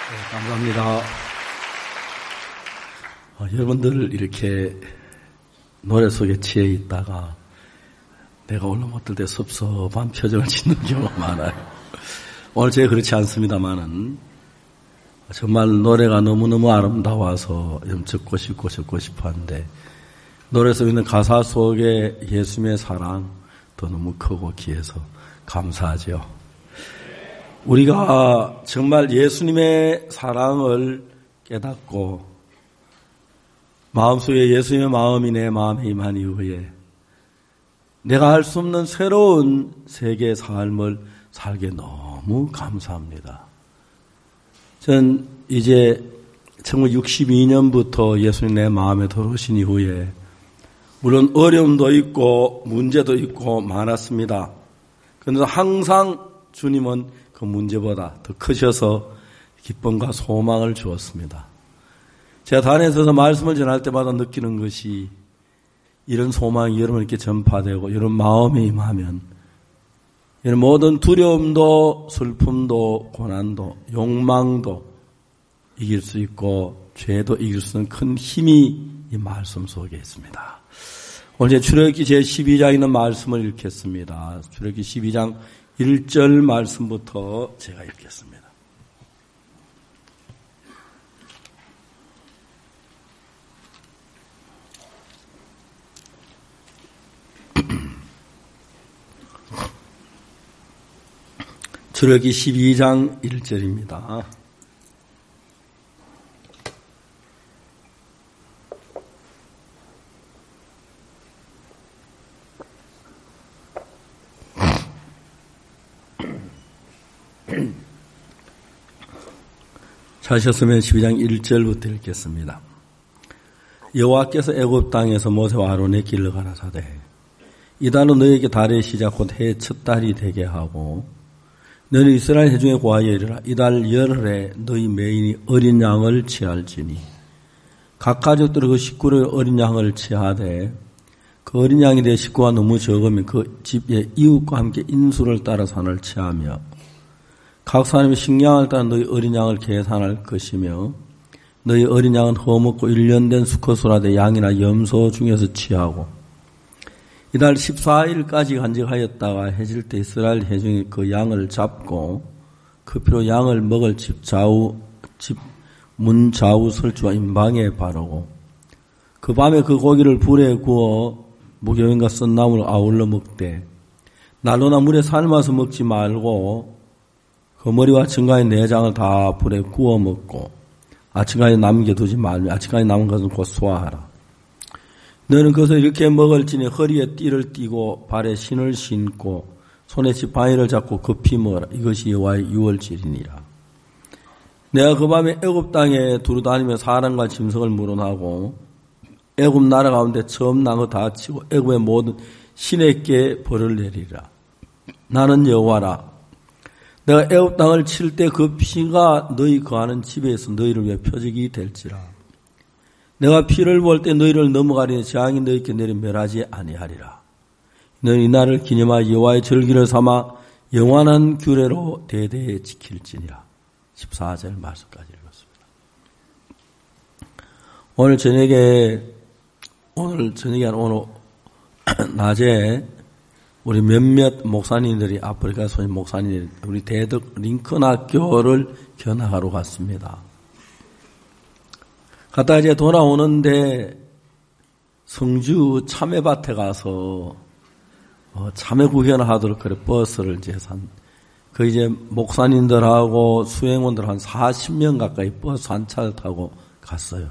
감사합니다. 여러분들 이렇게 노래 속에 취해 있다가 내가 오늘 못 들 때 섭섭한 표정을 짓는 경우가 많아요. 오늘 제가 그렇지 않습니다만은 정말 노래가 너무너무 아름다워서 적고 싶고 하는데 노래 속에 있는 가사 속에 예수님의 사랑 더 너무 크고 귀해서 감사하죠. 우리가 정말 예수님의 사랑을 깨닫고 마음속에 예수님의 마음이 내 마음에 임한 이후에 내가 할 수 없는 새로운 세계의 삶을 살게 너무 감사합니다. 전 이제 1962년부터 예수님 내 마음에 들어오신 이후에 물론 어려움도 있고 문제도 있고 많았습니다. 그런데 항상 주님은 그 문제보다 더 크셔서 기쁨과 소망을 주었습니다. 제가 단에 서서 말씀을 전할 때마다 느끼는 것이 이런 소망이 여러분에게 전파되고 이런 마음이 임하면 이런 모든 두려움도 슬픔도 고난도 욕망도 이길 수 있고 죄도 이길 수 있는 큰 힘이 이 말씀 속에 있습니다. 오늘 출애굽기 제12장에 있는 말씀을 읽겠습니다. 출애굽기 12장 1절 말씀부터 제가 읽겠습니다. 출애굽기 12장 1절입니다. 찾으셨으면 12장 1절부터 읽겠습니다. 여호와께서 애굽 땅에서 모세와 아론의 길로 가라사대 이 달로 너에게 달의 시작 곧 해의 첫 달이 되게 하고 너는 이스라엘 회중에 고하여 이르라 이 달 열흘에 너희 매인이 어린 양을 취할지니 각 가족들이 그 식구를 어린 양을 취하되 그 어린 양이 내 식구가 너무 적으면 그 집의 이웃과 함께 인수를 따라 산을 취하며 각 사람이 식량을 따라 너희 어린 양을 계산할 것이며 너희 어린 양은 허먹고 1년 된 수컷으로되 양이나 염소 중에서 취하고 이달 14일까지 간직하였다가 해질 때 이스라엘 회중이 그 양을 잡고 그 피로 양을 먹을 집 문 좌우 설주와 임방에 바르고 그 밤에 그 고기를 불에 구워 무교인과 썬나무를 아울러 먹되 난로나 물에 삶아서 먹지 말고 그 머리와 층간의 내장을 다 불에 구워 먹고 아침까지 남겨두지 말며 아침까지 남은 것은 곧 소화하라. 너는 그것을 이렇게 먹을지니 허리에 띠를 띠고 발에 신을 신고 손에 지팡이를 잡고 급히 먹어라. 이것이 여호와의 유월절이니라. 내가 그 밤에 애굽 땅에 두루다니며 사람과 짐승을 물어나고 애굽 나라 가운데 처음 난 거 다 치고 애굽의 모든 신에게 벌을 내리라. 나는 여호와라. 내가 애굽 땅을 칠 때 그 피가 너희 거하는 집에서 너희를 위해 표적이 될지라. 내가 피를 볼 때 너희를 넘어가리니 재앙이 너희께 내려 멸하지 아니하리라. 너희 이날을 기념하여 여호와의 절기를 삼아 영원한 규례로 대대에 지킬지니라. 14절 말씀까지 읽었습니다. 오늘 낮에 우리 몇몇 목사님들이 아프리카 소년 목사님들이 우리 대덕 링컨 학교를 견학하러 갔습니다. 갔다 이제 돌아오는데 성주 참외밭에 가서 참외 구경을 하도록 그래 버스를 이제 그 이제 목사님들하고 수행원들 한 40명 가까이 버스 한 차를 타고 갔어요.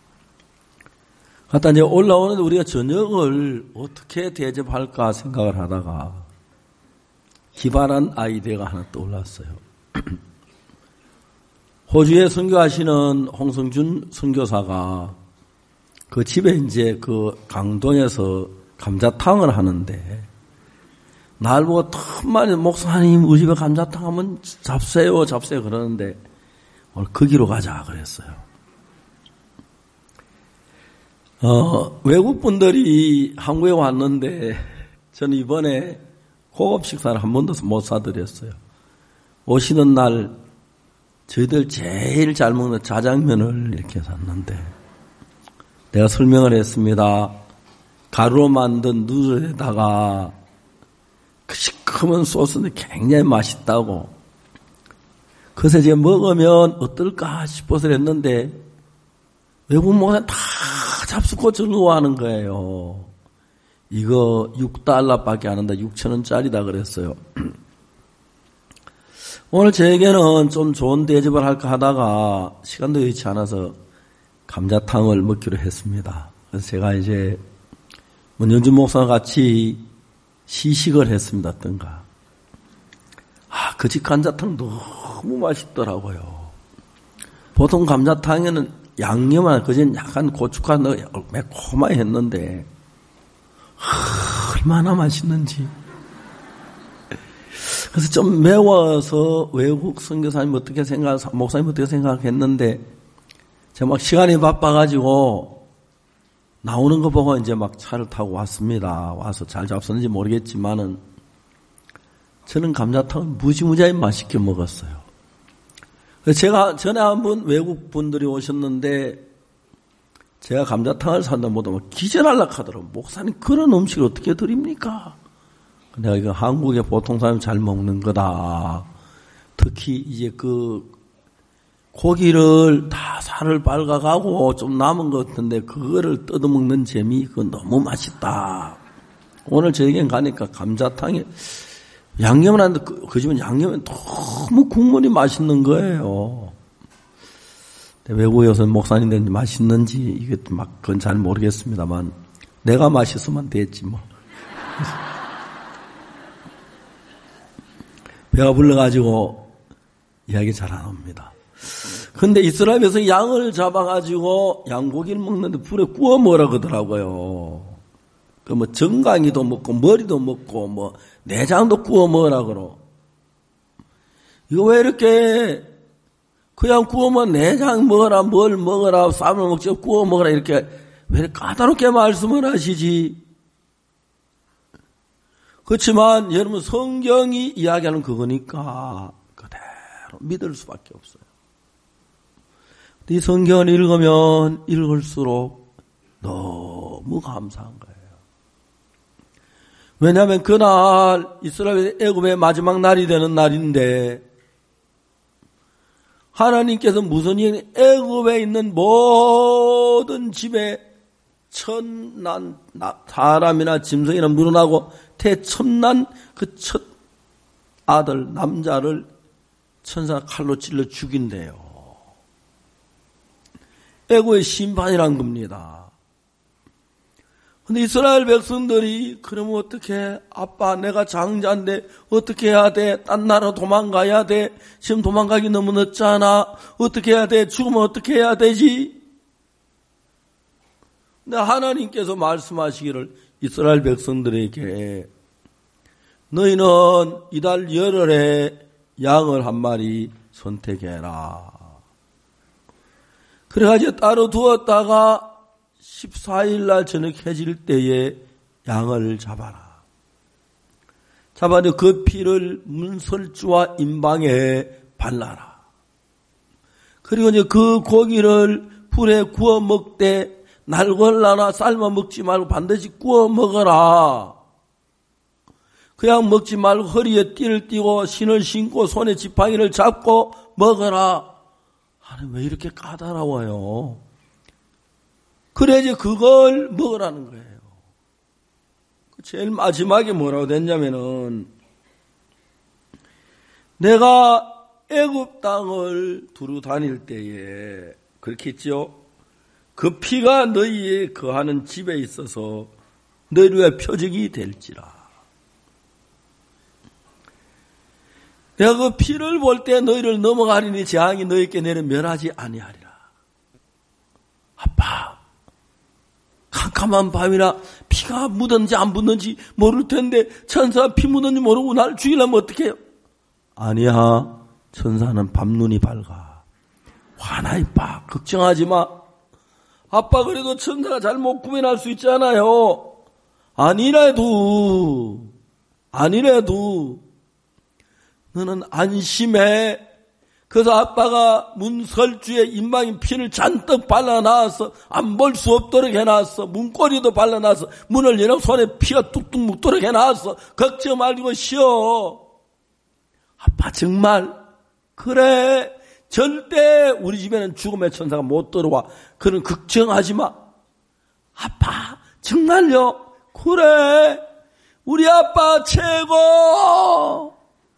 갔다 이제 올라오는데 우리가 저녁을 어떻게 대접할까 생각을 하다가 기발한 아이디어가 하나 떠올랐어요. 호주에 선교하시는 홍성준 선교사가 그 집에 이제 그 강동에서 감자탕을 하는데 날 보고 틈만에 목사님 우리 집에 감자탕 하면 잡세요 그러는데 오늘 거기로 가자 그랬어요. 외국 분들이 한국에 왔는데 저는 이번에 고급 식사를 한 번도 못 사드렸어요. 오시는 날 저희들 제일 잘 먹는 자장면을 이렇게 샀는데 내가 설명을 했습니다. 가루로 만든 누들에다가 그 시커먼 소스는 굉장히 맛있다고. 그래서 이제 먹으면 어떨까 싶어서 했는데 외국 목사님 다 잡수고 즐거워하는 거예요. 이거 $6밖에 안 한다. 6,000원짜리다 그랬어요. 오늘 저에게는 좀 좋은 대접을 할까 하다가 시간도 여의치 않아서 감자탕을 먹기로 했습니다. 그래서 제가 이제 문현준 목사와 같이 시식을 했습니다. 어떤가. 그 집 감자탕 너무 맛있더라고요. 보통 감자탕에는 양념을 그전 약간 고춧가루 넣어 매콤하게 했는데 얼마나 맛있는지. 그래서 좀 매워서 외국 선교사님 목사님 어떻게 생각했는데 제가 막 시간이 바빠가지고 나오는 거 보고 이제 막 차를 타고 왔습니다. 와서 잘 잡섰는지 모르겠지만은 저는 감자탕을 무지무지하게 맛있게 먹었어요. 제가 전에 한번 외국 분들이 오셨는데 제가 감자탕을 산다 못하면 기절하려고 하더라고요. 목사님 그런 음식을 어떻게 드립니까? 내가 이거 한국의 보통 사람이 잘 먹는 거다. 특히 이제 그 고기를 다 살을 빨가가고 좀 남은 것 같은데 그거를 뜯어먹는 재미 그거 너무 맛있다. 오늘 저에겐 가니까 감자탕에 양념을 하는데 그 집은 양념이 너무 국물이 맛있는 거예요. 외국에 와서 목사님인데 맛있는지 이게 막 그건 잘 모르겠습니다만 내가 맛있으면 됐지 뭐. 배가 불러가지고 이야기 잘 안 합니다. 근데 이스라엘에서 양을 잡아가지고 양고기를 먹는데 불에 구워 먹으라 그러더라고요. 그 뭐 정강이도 먹고 머리도 먹고 뭐 내장도 구워 먹으라 그러. 이거 왜 이렇게 그냥 구우면 내장 먹어라 뭘 먹어라 쌈을 먹지 구워 먹어라 이렇게 왜 이렇게 까다롭게 말씀을 하시지? 그렇지만 여러분 성경이 이야기하는 그거니까 그대로 믿을 수밖에 없어요. 이 성경을 읽으면 읽을수록 너무 감사한 거예요. 왜냐하면 그날 이스라엘 애굽의 마지막 날이 되는 날인데 하나님께서 무슨 일 애굽에 있는 모든 집에 천난 사람이나 짐승이나 물어나고 태천난 그 첫 아들 남자를 천사가 칼로 찔러 죽인대요. 애굽의 심판이란 겁니다. 근데 이스라엘 백성들이 그러면 어떻게 아빠 내가 장자인데 어떻게 해야 돼? 딴 나라 도망가야 돼? 지금 도망가기 너무 늦잖아. 어떻게 해야 돼? 죽으면 어떻게 해야 되지? 근데 하나님께서 말씀하시기를 이스라엘 백성들에게 너희는 이달 열흘에 양을 한 마리 선택해라. 그래가지고 따로 두었다가 14일 날 저녁 해질 때에 양을 잡아라. 잡아서 그 피를 문설주와 임방에 발라라. 그리고 이제 그 고기를 불에 구워 먹되 날걸라나 삶아 먹지 말고 반드시 구워 먹어라. 그냥 먹지 말고 허리에 띠를 띠고 신을 신고 손에 지팡이를 잡고 먹어라. 아니 왜 이렇게 까다로워요? 그래야지 그걸 먹으라는 거예요. 제일 마지막에 뭐라고 됐냐면은 내가 애굽 땅을 두루 다닐 때에 그렇게 했죠. 그 피가 너희의 거하는 집에 있어서 너희의 표적이 될지라. 내가 그 피를 볼 때 너희를 넘어가리니 재앙이 너희에게 내려 멸하지 아니하리라. 아빠 캄캄한 밤이라 피가 묻었는지 안 묻는지 모를 텐데 천사가 피 묻었는지 모르고 날 죽이려면 어떻게 해요? 아니야. 천사는 밤눈이 밝아. 화나이 빠. 걱정하지 마. 아빠 그래도 천사가 잘 못 구별할 수 있잖아요. 아니래도 너는 안심해. 그래서 아빠가 문설주에 인방인 피를 잔뜩 발라놔서 안 볼 수 없도록 해놨어. 문고리도 발라놔서 문을 열어 손에 피가 뚝뚝 묻도록 해놨어. 걱정 말고 쉬어. 아빠 정말 그래. 절대 우리 집에는 죽음의 천사가 못 들어와. 그런 걱정하지 마. 아빠 정말요? 그래. 우리 아빠 최고.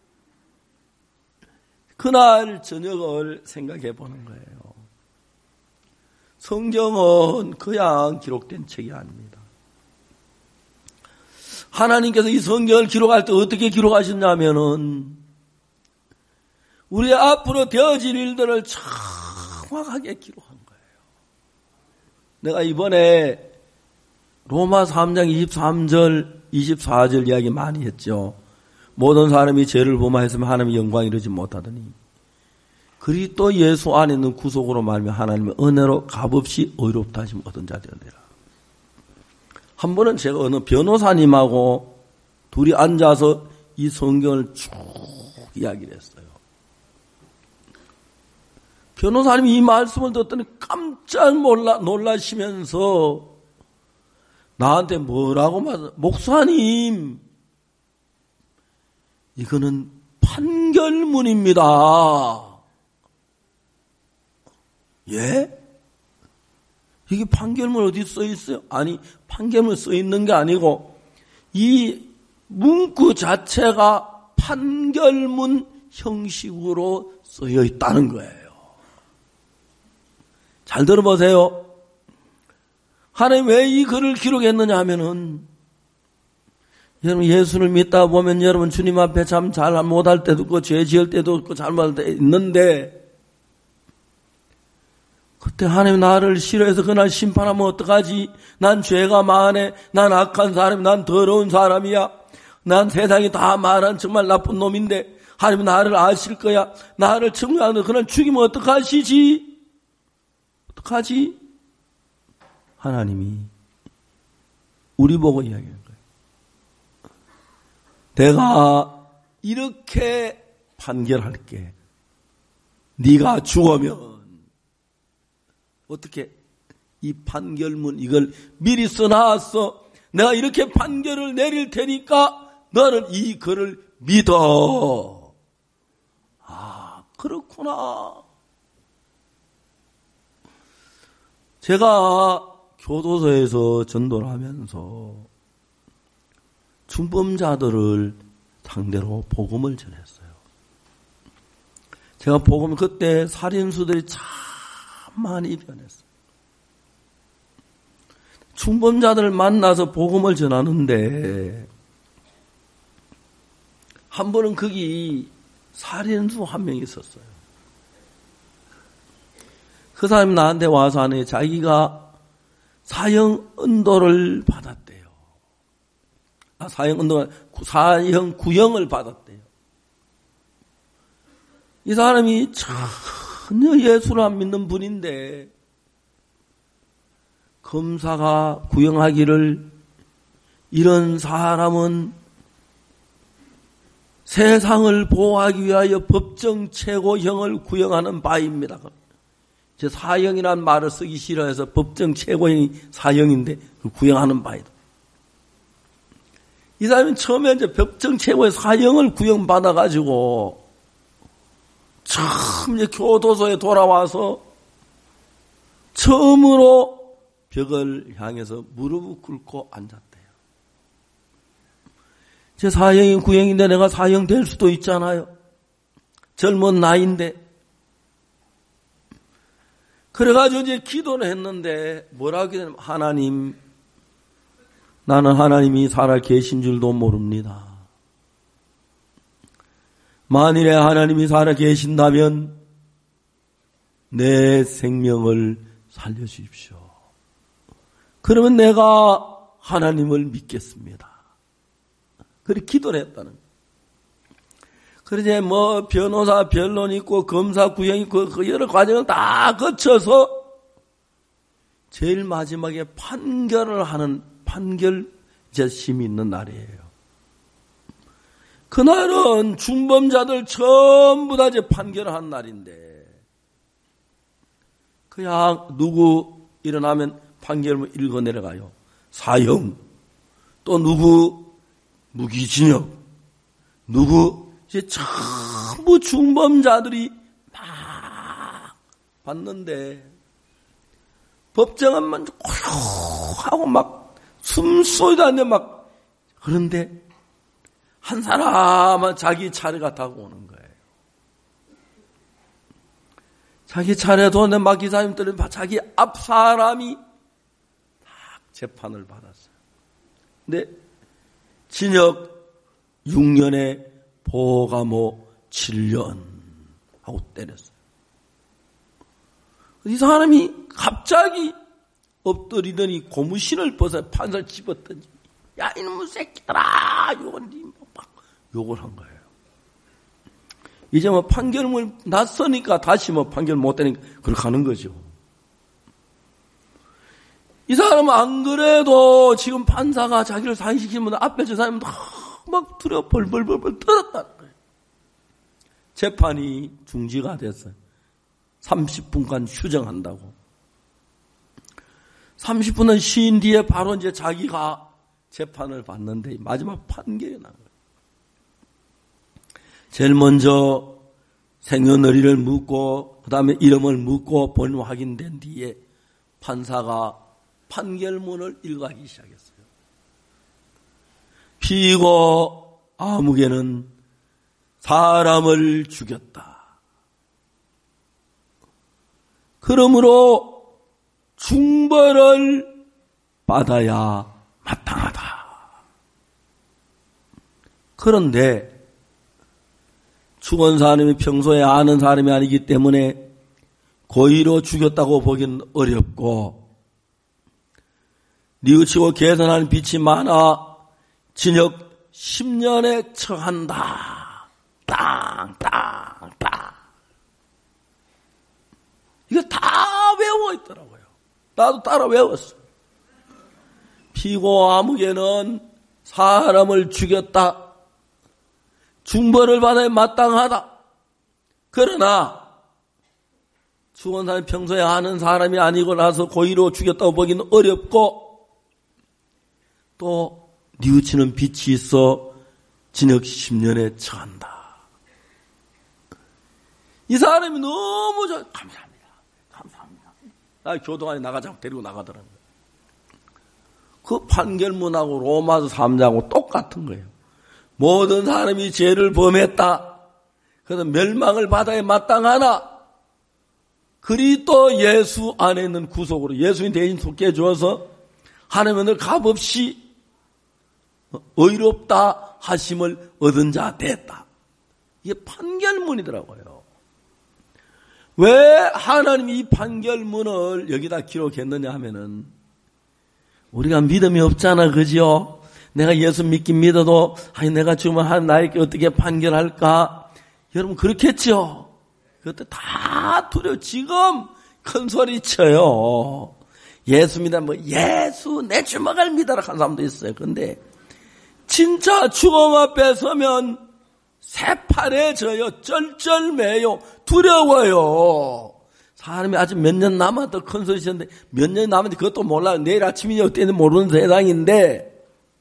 그날 저녁을 생각해 보는 거예요. 성경은 그냥 기록된 책이 아닙니다. 하나님께서 이 성경을 기록할 때 어떻게 기록하셨냐면은 우리 앞으로 되어질 일들을 정확하게 기록한 거예요. 내가 이번에 로마 3장 23절, 24절 이야기 많이 했죠. 모든 사람이 죄를 범하였으면 하나님의 영광을 이루지 못하더니 그리스도 예수 안에 있는 구속으로 말하며 하나님의 은혜로 값없이 의롭다 하심 얻은 자 되어내라. 한 번은 제가 어느 변호사님하고 둘이 앉아서 이 성경을 쭉 이야기를 했어요. 변호사님이 이 말씀을 듣더니 깜짝 놀라시면서 나한테 뭐라고 말하죠? 목사님, 이거는 판결문입니다. 예? 이게 판결문 어디 써 있어요? 아니, 판결문 써 있는 게 아니고 이 문구 자체가 판결문 형식으로 쓰여 있다는 거예요. 잘 들어보세요. 하나님 왜 이 글을 기록했느냐 하면은 여러분 예수를 믿다 보면 여러분 주님 앞에 참 잘 못할 때도 있고 죄 지을 때도 있고 잘못할 때 있는데 그때 하나님 나를 싫어해서 그날 심판하면 어떡하지? 난 죄가 많네. 난 악한 사람이 난 더러운 사람이야. 난 세상이 다 말한 정말 나쁜 놈인데 하나님 나를 아실 거야. 나를 청구하는데 그날 죽이면 어떡하시지? 어떡하지? 하나님이 우리 보고 이야기하는 거예요. 내가 이렇게 판결할게. 네가 죽으면 어떻게 이 판결문 이걸 미리 써놨어. 내가 이렇게 판결을 내릴 테니까 너는 이 글을 믿어. 아, 그렇구나. 제가 교도소에서 전도를 하면서 중범자들을 상대로 복음을 전했어요. 제가 복음 그때 살인수들이 참 많이 변했어요. 중범자들을 만나서 복음을 전하는데 한 번은 거기 살인수 한 명이 있었어요. 그 사람이 나한테 와서 하네. 자기가 사형 은도를 받았대요. 사형 구형을 받았대요. 이 사람이 전혀 예수를 안 믿는 분인데 검사가 구형하기를 이런 사람은 세상을 보호하기 위하여 법정 최고형을 구형하는 바입니다. 제 사형이라는 말을 쓰기 싫어해서 법정 최고형이 사형인데 구형하는 바이다. 이 사람이 처음에 이제 법정 최고의 사형을 구형받아가지고 처음 이제 교도소에 돌아와서 처음으로 벽을 향해서 무릎을 꿇고 앉았대요. 제 사형이 구형인데 내가 사형 될 수도 있잖아요. 젊은 나이인데. 그래가지고 이제 기도를 했는데 뭐라고 기도하냐면 하나님, 나는 하나님이 살아 계신 줄도 모릅니다. 만일에 하나님이 살아 계신다면 내 생명을 살려주십시오. 그러면 내가 하나님을 믿겠습니다. 그렇게 기도를 했다는 거예요. 그러지 뭐 변호사 변론 있고 검사 구형 있고 그 여러 과정을 다 거쳐서 제일 마지막에 판결을 하는 판결 재심이 있는 날이에요. 그날은 중범자들 전부 다 이제 판결을 한 날인데, 그냥 누구 일어나면 판결문 읽어 내려가요. 사형, 또 누구 무기징역, 누구 이제 전부 중범자들이 막 봤는데, 법정은 고요하고 막 숨소리도 안 내 막. 그런데 한 사람은 자기 차례가 다가오는 거예요. 자기 차례도 오는데 막 기사님들은 자기 앞 사람이 딱 재판을 받았어요. 근데 징역 6년에 보감호 7년 하고 때렸어요. 이 사람이 갑자기 엎드리더니 고무신을 벗어 판사를 집었더니, 야 이놈의 새끼들아, 막 욕을 한 거예요. 이제 뭐 판결을 났으니까 다시 뭐 판결 못 되니까 그렇게 하는 거죠. 이 사람은 안 그래도 지금 판사가 자기를 사형시키면 앞에 저 사람은 막 두려워 벌벌벌벌 떨었다는 거예요. 재판이 중지가 됐어요. 30분간 휴정한다고. 30분은 쉰 뒤에 바로 이제 자기가 재판을 받는데 마지막 판결이 난 거예요. 제일 먼저 생년월일을 묻고 그 다음에 이름을 묻고 본인 확인된 뒤에 판사가 판결문을 읽어가기 시작했어요. 피고 아무개는 사람을 죽였다. 그러므로 중벌을 받아야 마땅하다. 그런데 죽은 사람이 평소에 아는 사람이 아니기 때문에 고의로 죽였다고 보기는 어렵고, 뉘우치고 개선하는 빛이 많아 징역 10년에 처한다. 땅. 이거 다 외워 있더라고요. 나도 따라 외웠어. 피고 아무개는 사람을 죽였다. 중벌을 받아야 마땅하다. 그러나 죽은 사람이 평소에 아는 사람이 아니고 나서 고의로 죽였다고 보기는 어렵고, 또 뉘우치는 빛이 있어 징역 10년에 처한다. 이 사람이 너무 감사합니다. 나 교도관에 나가자고 데리고 나가더라고요. 그 판결문하고 로마서 3장하고 똑같은 거예요. 모든 사람이 죄를 범했다. 그래서 멸망을 받아야 마땅하나, 그리스도 예수 안에 있는 구속으로 예수님 대신 속해 주어서 하나님을 값없이 의롭다 하심을 얻은 자 됐다. 이게 판결문이더라고요. 왜 하나님이 이 판결문을 여기다 기록했느냐 하면은, 우리가 믿음이 없잖아, 그죠? 내가 예수 믿긴 믿어도, 내가 죽으면 하나님 나에게 어떻게 판결할까? 여러분, 그렇겠죠? 그것도 다 두려워. 지금 큰 소리 쳐요. 예수 믿으면 예수, 내 주먹을 믿어라 하는 사람도 있어요. 그런데, 진짜 죽음 앞에 서면 새파래져요. 쩔쩔매요. 두려워요. 사람이 아직 몇 년 남았다 큰 소리 치는데, 몇 년 남았는데 그것도 몰라요. 내일 아침이니 어땠는지 모르는 세상인데,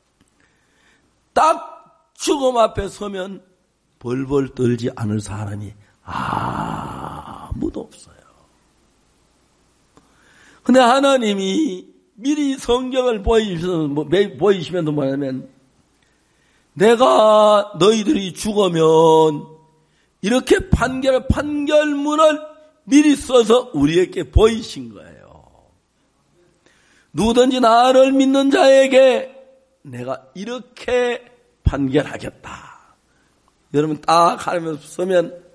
딱 죽음 앞에 서면 벌벌 떨지 않을 사람이 아무도 없어요. 근데 하나님이 미리 성경을 보이시면서 뭐냐면, 내가 너희들이 죽으면 이렇게 판결문을 미리 써서 우리에게 보이신 거예요. 누구든지 나를 믿는 자에게 내가 이렇게 판결하겠다. 여러분 딱 하면서 쓰면,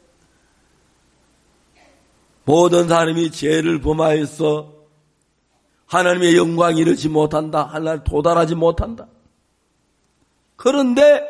모든 사람이 죄를 범하여서 하나님의 영광이 이르지 못한다. 하나님 도달하지 못한다. 그런데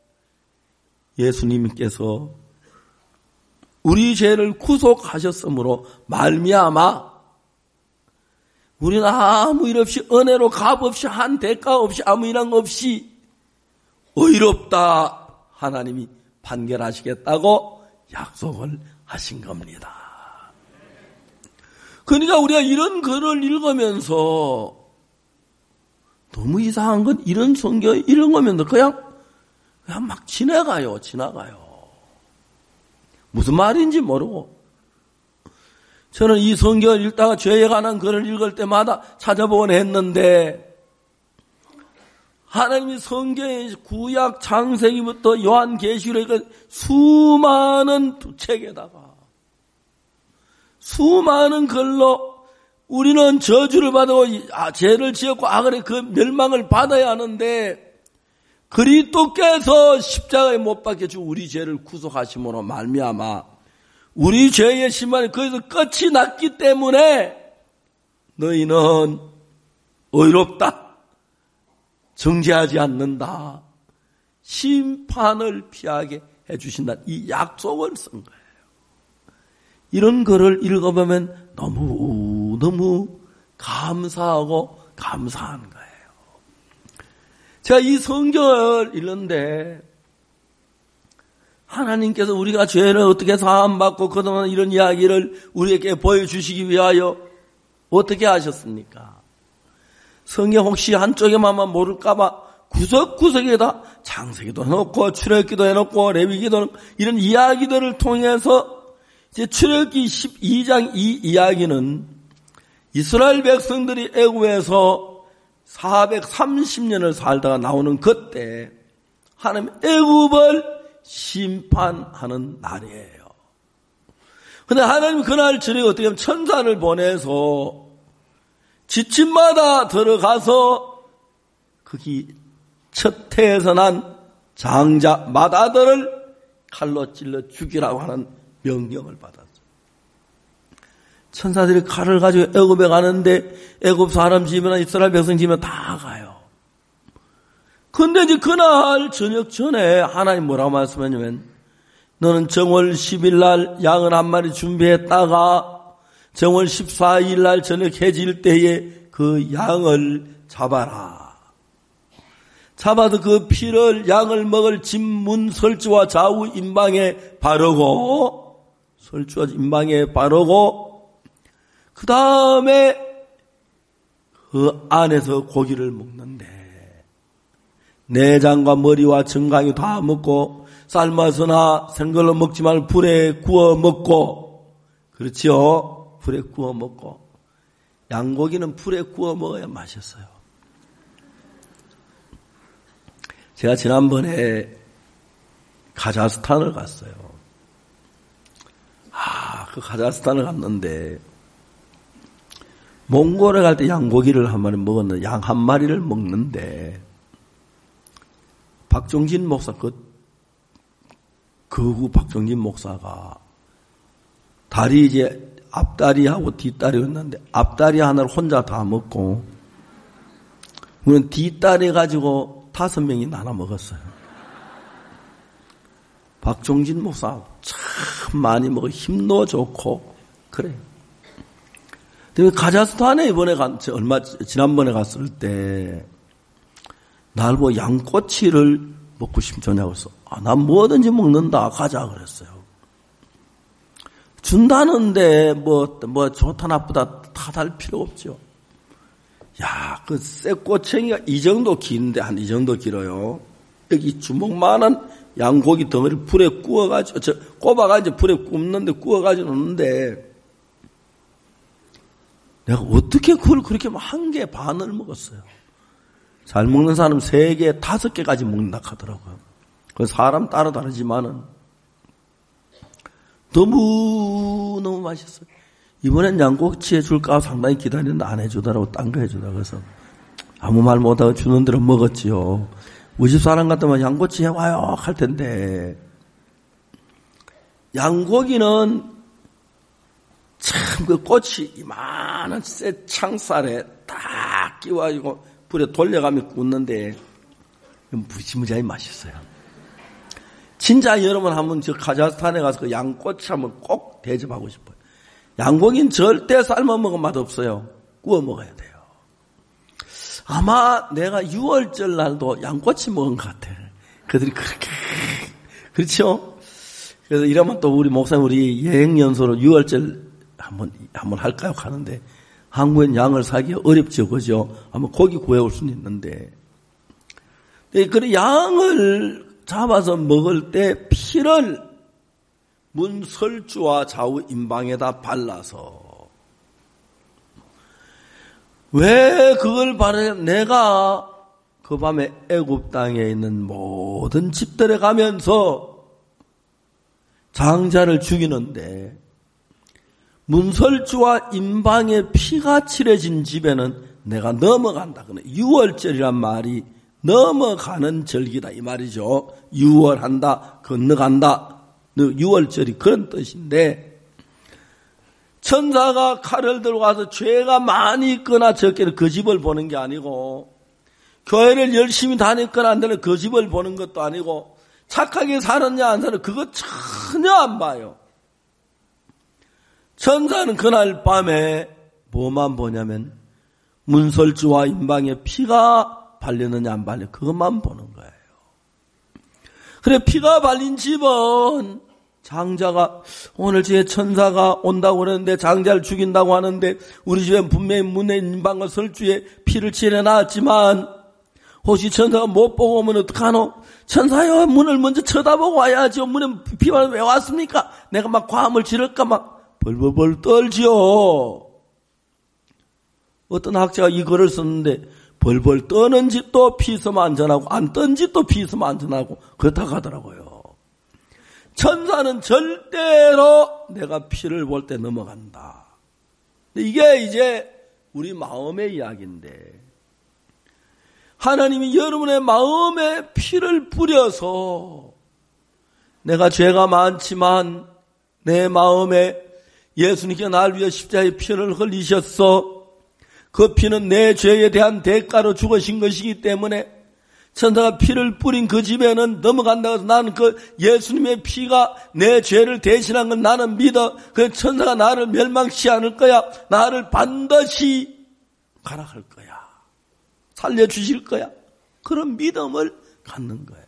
예수님께서 우리 죄를 구속하셨으므로 말미암아 우리는 아무 일 없이 은혜로 값 없이 한 대가 없이 아무 일한 없이 의롭다 하나님이 판결하시겠다고 약속을 하신 겁니다. 그러니까 우리가 이런 글을 읽으면서 너무 이상한 건 이런 성경 읽으면서 그냥 막 지나가요. 무슨 말인지 모르고. 저는 이 성경을 읽다가 죄에 관한 글을 읽을 때마다 찾아보곤 했는데 하나님이 성경의 구약 창세기부터 요한계시록 수많은 책에다가 수많은 글로 우리는 저주를 받고 죄를 지었고 악을 그 멸망을 받아야 하는데 그리스도께서 십자가에 못 박혀 우리 죄를 구속하심으로 말미암아 우리 죄의 심판이 거기서 끝이 났기 때문에 너희는 의롭다. 정죄하지 않는다. 심판을 피하게 해주신다. 이 약속을 쓴 거예요. 이런 글을 읽어보면 너무 감사하고 감사한 거예요. 제가 이 성경을 읽는데 하나님께서 우리가 죄를 어떻게 사함받고 그동안 이런 이야기를 우리에게 보여주시기 위하여 어떻게 하셨습니까? 성경 혹시 한쪽에만 모를까봐 구석구석에다 창세기도 해놓고 출애굽기도 해놓고 레위기도 이런 이야기들을 통해서 이제 출애굽기 12장 이 이야기는 이스라엘 백성들이 애굽에서 430년을 살다가 나오는 그때 하나님 애굽을 심판하는 날이에요. 그런데 하나님 그날 저녁에 어떻게 하면 천사를 보내서 집집마다 들어가서 거기 첫 태에서 난 장자 맏아들을 칼로 찔러 죽이라고 하는 명령을 받았어요. 천사들이 칼을 가지고 애굽에 가는데 애굽 사람 집이나 이스라엘 백성 집이나 다 가요. 근데 이제 그날 저녁 전에 하나님 뭐라고 말씀하냐면 너는 정월 10일 날 양을 한 마리 준비했다가 정월 14일 날 저녁 해질 때에 그 양을 잡아라. 잡아서 그 피를 양을 먹을 집문 설주와 좌우 임방에 바르고 설주와 임방에 바르고 그 다음에 그 안에서 고기를 먹는데 내장과 머리와 정강이 다 먹고 삶아서나 생걸로 먹지 말고 불에 구워 먹고 그렇지요? 불에 구워 먹고 양고기는 불에 구워 먹어야 맛있어요. 제가 지난번에 카자흐스탄을 갔어요. 그 카자흐스탄을 갔는데 몽골에 갈 때 양고기를 한 마리 먹었는데 양 한 마리를 먹는데 박종진 목사 그 박종진 목사가 다리 이제 앞다리하고 뒷다리였는데 앞다리 하나를 혼자 다 먹고 우리는 뒷다리 가지고 5명이 나눠 먹었어요. 박종진 목사 참 많이 먹어 힘도 좋고 그래. 카자흐스탄에 지난번에 갔을 때 날 보고 양꼬치를 먹고 싶냐고 해서 난 뭐든지 먹는다 가자 그랬어요. 준다는데 뭐 좋다 나쁘다 탓할 필요 없죠. 야, 그 쇠꼬챙이가 이 정도 긴데 한 이 정도 길어요. 여기 주먹만한 양고기 덩어리를 불에 구워가지고 꼽아가지고 불에 굽는데 구워가지고 놓는데 내가 어떻게 그걸 그렇게 한 개 반을 먹었어요. 잘 먹는 사람 3개, 5개까지 먹는다 하더라고요. 그 사람 따라 다르지만은 너무 맛있어요. 이번엔 양꼬치 해줄까 상당히 기다렸는데 안 해주더라고. 딴 거 해주더라고. 그래서 아무 말 못하고 주는 대로 먹었지요. 우리 집 사람 같으면 양꼬치 해와요 할 텐데 양고기는 참 그 꽃이 이만한 쇠 창살에 딱 끼워가지고 불에 돌려가며 굽는데 무지무지하게 맛있어요. 진짜 여러분 한번 저 카자흐스탄에 가서 그 양꼬치 한번 꼭 대접하고 싶어요. 양고기는 절대 삶아 먹으면 맛없어요. 구워 먹어야 돼요. 아마 내가 6월절 날도 양꼬치 먹은 것 같아. 그들이 그렇게 그렇죠? 그래서 이러면 또 우리 목사님 우리 여행연수로 6월절 한번 할까요? 하는데 한국엔 양을 사기가 어렵죠. 그죠? 한번 고기 구해올 수는 있는데. 그래 양을 잡아서 먹을 때 피를 문설주와 좌우 임방에다 발라서 왜 그걸 바르냐? 내가 그 밤에 애굽 땅에 있는 모든 집들에 가면서 장자를 죽이는데 문설주와 임방에 피가 칠해진 집에는 내가 넘어간다. 6월절이란 말이 넘어가는 절기다 이 말이죠. 6월한다, 건너간다. 6월절이 그런 뜻인데 천사가 칼을 들고 와서 죄가 많이 있거나 적게는 그 집을 보는 게 아니고 교회를 열심히 다녔거나 안 되는 그 집을 보는 것도 아니고 착하게 살았냐 안 살았냐 그거 전혀 안 봐요. 천사는 그날 밤에 뭐만 보냐면 문설주와 임방에 피가 발렸느냐 안 발렸느냐 그것만 보는 거예요. 그래 피가 발린 집은 장자가 오늘 집에 천사가 온다고 그러는데 장자를 죽인다고 하는데 우리 집엔 분명히 문에 임방과 설주에 피를 칠해놨지만 혹시 천사가 못 보고 오면 어떡하노? 천사여 문을 먼저 쳐다보고 와야죠. 문에 피가 왜 왔습니까? 내가 막 과음을 지를까 막 벌벌벌 떨지요. 어떤 학자가 이 글을 썼는데 벌벌 떠는 집도 피 있으면 안전하고 안 떤 집도 피 있으면 안전하고 그렇다고 하더라고요. 천사는 절대로 내가 피를 볼 때 넘어간다. 이게 이제 우리 마음의 이야기인데 하나님이 여러분의 마음에 피를 뿌려서 내가 죄가 많지만 내 마음에 예수님께 날 위해 십자가의 피를 흘리셨어. 그 피는 내 죄에 대한 대가로 죽으신 것이기 때문에 천사가 피를 뿌린 그 집에는 넘어간다고 해서 나는 그 예수님의 피가 내 죄를 대신한 건 나는 믿어. 그 천사가 나를 멸망치 않을 거야. 나를 반드시 가락할 거야. 살려주실 거야. 그런 믿음을 갖는 거예요.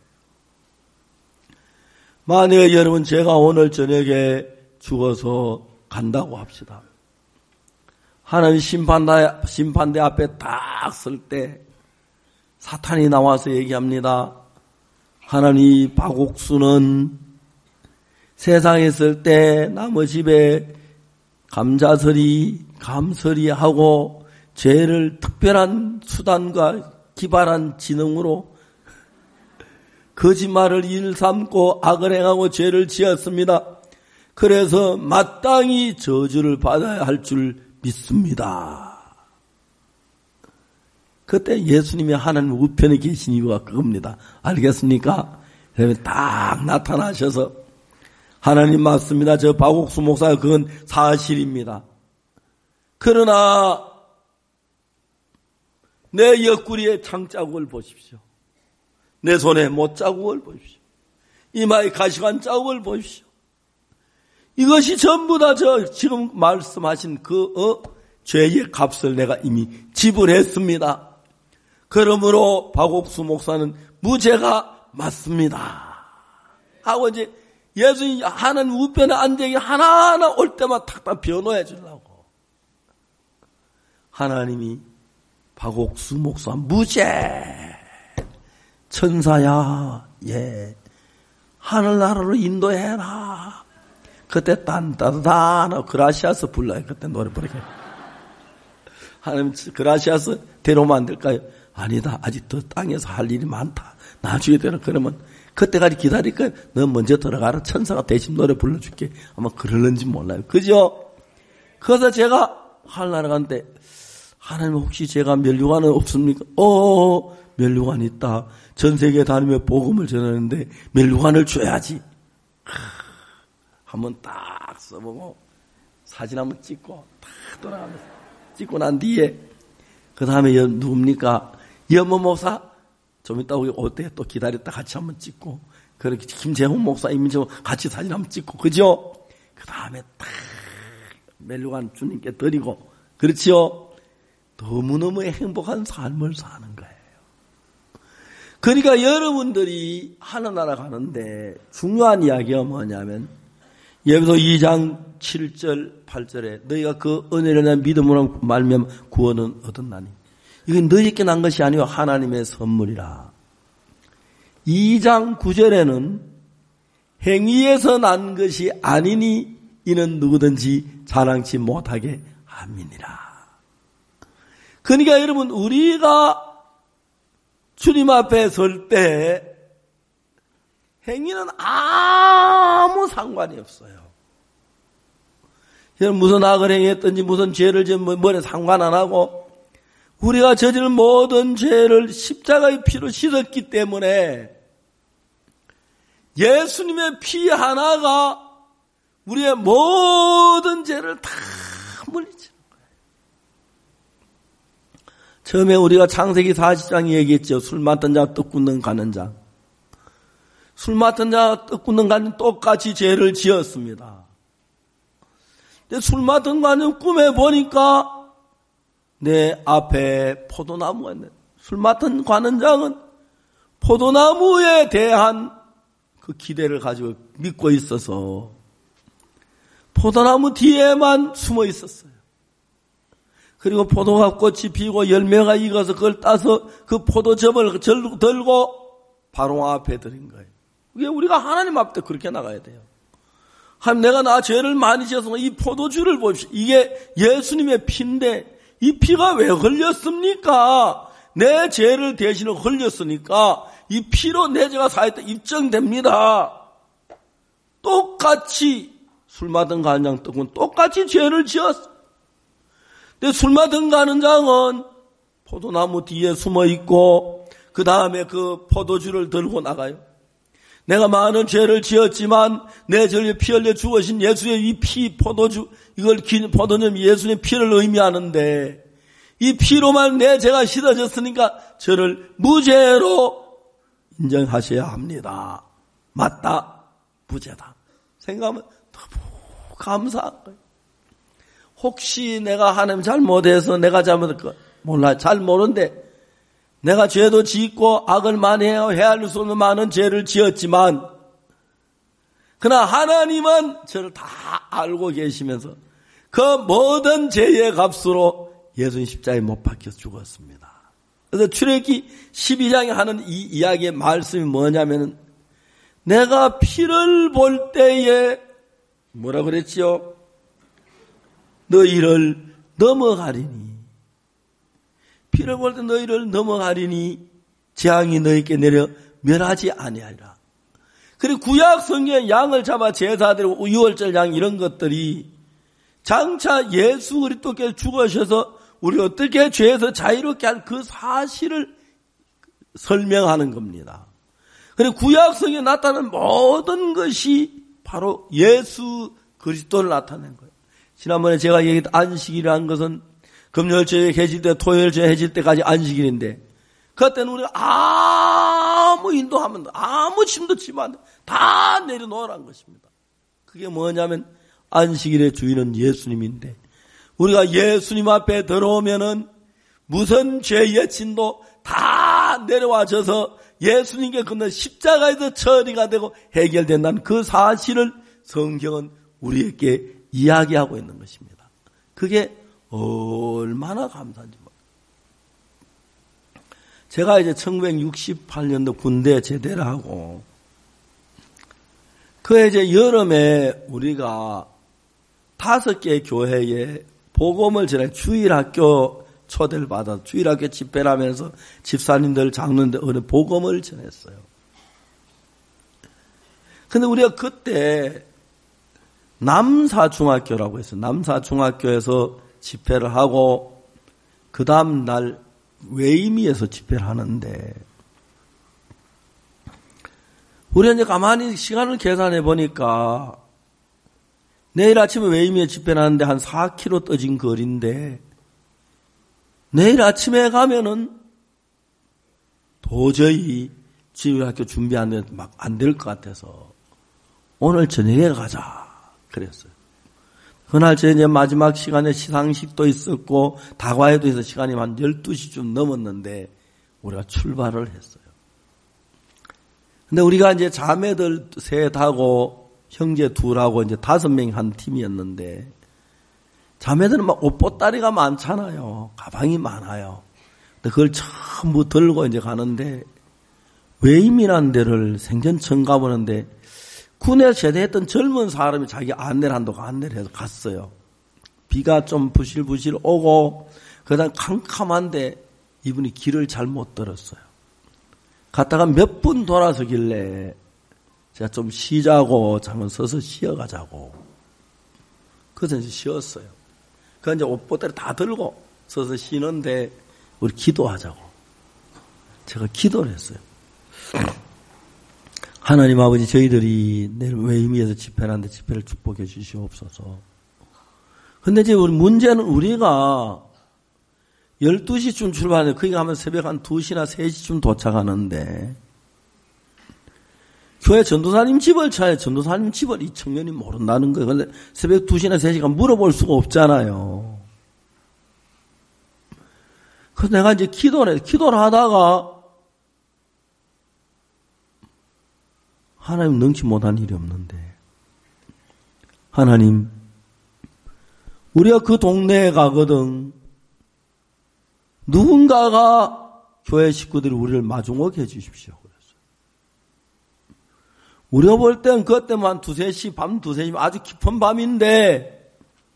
만약에 여러분 제가 오늘 저녁에 죽어서 간다고 합시다. 하나님 심판대 앞에 딱 설 때 사탄이 나와서 얘기합니다. 하나님 박옥수는 세상에 있을 때 나무 집에 감설이하고 죄를 특별한 수단과 기발한 지능으로 거짓말을 일삼고 악을 행하고 죄를 지었습니다. 그래서 마땅히 저주를 받아야 할 줄 믿습니다. 그때 예수님이 하나님 우편에 계신 이유가 그겁니다. 알겠습니까? 그러면 딱 나타나셔서 하나님 맞습니다. 저 박옥수 목사가 그건 사실입니다. 그러나 내 옆구리에 창자국을 보십시오. 내 손에 못자국을 보십시오. 이마에 가시관 자국을 보십시오. 이것이 전부 다 저 지금 말씀하신 죄의 값을 내가 이미 지불했습니다. 그러므로 박옥수 목사는 무죄가 맞습니다. 하고 이제 예수님이 하나님 우편에 앉아있는 하나하나 올 때마다 탁탁 변호해 주려고. 하나님이 박옥수 목사 무죄. 천사야, 예. 하늘나라로 인도해라. 그때 딴따다다 그라시아스 불러요. 그때 노래 부르게. 하나님 그라시아스 데려오면 안 될까요? 아니다. 아직 더 땅에서 할 일이 많다. 나중에 되라. 그러면 그때까지 기다릴까요? 너 먼저 들어가라. 천사가 대신 노래 불러줄게. 아마 그럴는지 몰라요. 그죠? 그래서 제가 하늘나라 갔는데 하나님 혹시 제가 면류관은 없습니까? 면류관 있다. 전 세계 다니며 복음을 전하는데 면류관을 줘야지. 한번 딱 써보고 사진 한번 찍고 딱 돌아가면서 찍고 난 뒤에 그 다음에 누굽니까? 여모 목사 좀 이따 올 때 또 기다렸다 같이 한번 찍고 그렇게 김재홍 목사 이민정 같이 사진 한번 찍고 그죠? 그 다음에 딱 멜류관 주님께 드리고 그렇지요? 너무너무 행복한 삶을 사는 거예요. 그러니까 여러분들이 하늘나라 가는데 중요한 이야기가 뭐냐면 예배소 2장 7절 8절에 너희가 그 은혜를 내 믿음으로 말미암아 구원은 얻었나니 이건 너희에게 난 것이 아니요 하나님의 선물이라. 2장 9절에는 행위에서 난 것이 아니니 이는 누구든지 자랑치 못하게 함이니라. 그러니까 여러분 우리가 주님 앞에 설 때 행위는 아무 상관이 없어요. 무슨 악을 행했든지 무슨 죄를 지은 뭐에 상관 안 하고 우리가 저지른 모든 죄를 십자가의 피로 씻었기 때문에 예수님의 피 하나가 우리의 모든 죄를 다 물리치는 거예요. 처음에 우리가 창세기 40장에 얘기했죠. 술 맡은 자, 떡 굽는 가는 자. 술 맡은 자, 떡 굽는 가는 똑같이 죄를 지었습니다. 근데 술 맡은 가는 꿈에 보니까 내 앞에 포도나무가 있네. 술 맡은 관원장은 포도나무에 대한 그 기대를 가지고 믿고 있어서 포도나무 뒤에만 숨어 있었어요. 그리고 포도가 꽃이 피고 열매가 익어서 그걸 따서 그 포도즙을 들고 바로 앞에 드린 거예요. 이게 우리가 하나님 앞에 그렇게 나가야 돼요. 하나님 내가 나 죄를 많이 지어서 이 포도주를 보십시오. 이게 예수님의 피인데 이 피가 왜 흘렸습니까? 내 죄를 대신에 흘렸으니까 이 피로 내 죄가 사했다 입증됩니다. 똑같이 술 맡은 간장 떡은 똑같이 죄를 지었어. 근데 술 맡은 간장은 포도나무 뒤에 숨어 있고 그 다음에 그 포도주를 들고 나가요. 내가 많은 죄를 지었지만 내 죄를 피 흘려 죽으신 예수의 이 피 포도주 이걸 포도즙 예수의 피를 의미하는데 이 피로만 내 죄가 씻어졌으니까 저를 무죄로 인정하셔야 합니다. 맞다. 무죄다. 생각하면 너무 감사한 거예요. 혹시 내가 하나님 잘못해서 내가 잘못했고 몰라 잘 모르는데 내가 죄도 짓고 악을 많이 해야 헤아릴 수 없는 많은 죄를 지었지만 그러나 하나님은 저를 다 알고 계시면서 그 모든 죄의 값으로 예수님 십자가에 못 박혀 죽었습니다. 그래서 출애굽기 12장에 하는 이 이야기의 말씀이 뭐냐면은 내가 피를 볼 때에 뭐라 그랬지요? 너희를 넘어가리니 피를 볼 때 너희를 넘어가리니 재앙이 너희께 내려 멸하지 아니하리라. 그리고 구약 성경에 양을 잡아 제사드리고 유월절 양 이런 것들이 장차 예수 그리스도께서 죽으셔서 우리 어떻게 죄에서 자유롭게 할 그 사실을 설명하는 겁니다. 그리고 구약 성경에 나타나는 모든 것이 바로 예수 그리스도를 나타낸 거예요. 지난번에 제가 얘기했던 안식일이라는 것은 금요일주에 해질 때 토요일주에 해질 때까지 안식일인데 그때는 우리가 아무 인도하면 아무 짐도 지면 안 돼. 다 내려놓으라는 것입니다. 그게 뭐냐면 안식일의 주인은 예수님인데 우리가 예수님 앞에 들어오면은 무슨 죄의 진도 다 내려와져서 예수님께 건너 십자가에서 처리가 되고 해결된다는 그 사실을 성경은 우리에게 이야기하고 있는 것입니다. 그게 얼마나 감사한지 모르겠어요. 제가 이제 1968년도 군대 제대를 하고 그 이제 여름에 우리가 5개 교회에 복음을 전해 주일학교 초대를 받아서 주일학교 집회를 하면서 집사님들 장로님들 어느 복음을 전했어요. 근데 우리가 그때 남사중학교라고 했어요. 남사중학교에서 집회를 하고 그 다음 날 외임이에서 집회를 하는데 우리가 이제 가만히 시간을 계산해 보니까 내일 아침에 외임이에 집회를 하는데 한 4km 떠진 거리인데 내일 아침에 가면은 도저히 주일학교 준비하는 데 막 안 될 것 같아서 오늘 저녁에 가자 그랬어요. 그날 제 이제 마지막 시간에 시상식도 있었고 다과회도 있어서 시간이 한 12시쯤 넘었는데 우리가 출발을 했어요. 근데 우리가 이제 자매들 셋하고 형제 둘하고 이제 5명이 한 팀이었는데, 자매들은 막 옷보따리가 많잖아요. 가방이 많아요. 근데 그걸 전부 들고 이제 가는데, 외임이라는 데를 생전 처음 가보는데, 군에 제대했던 젊은 사람이 자기 안내를 한다고 안내를 해서 갔어요. 비가 좀 부실부실 오고, 그다음 캄캄한데 이분이 길을 잘못 들었어요. 갔다가 몇 분 돌아서길래 제가 좀 쉬자고, 잠깐 서서 쉬어가자고. 그래서 이제 쉬었어요. 그래서 이제 옷보따리 다 들고 서서 쉬는데, 우리 기도하자고. 제가 기도를 했어요. 하나님 아버지, 저희들이 내일 외임위에서 집회하는데 집회를 축복해 주시옵소서. 근데 이제 우리 문제는 우리가 12시쯤 출발해요. 거기 가면 새벽 한 2시나 3시쯤 도착하는데, 교회 전도사님 집을 찾아야 전도사님 집을 이 청년이 모른다는 거예요. 근데 새벽 2시나 3시간 물어볼 수가 없잖아요. 그래서 내가 이제 기도를 하다가, 하나님 능치 못한 일이 없는데, 하나님, 우리가 그 동네에 가거든, 누군가가 교회 식구들이 우리를 마중오게 해주십시오. 그랬어요. 우리가 볼 땐 그때만 2-3시, 밤 2-3시, 아주 깊은 밤인데,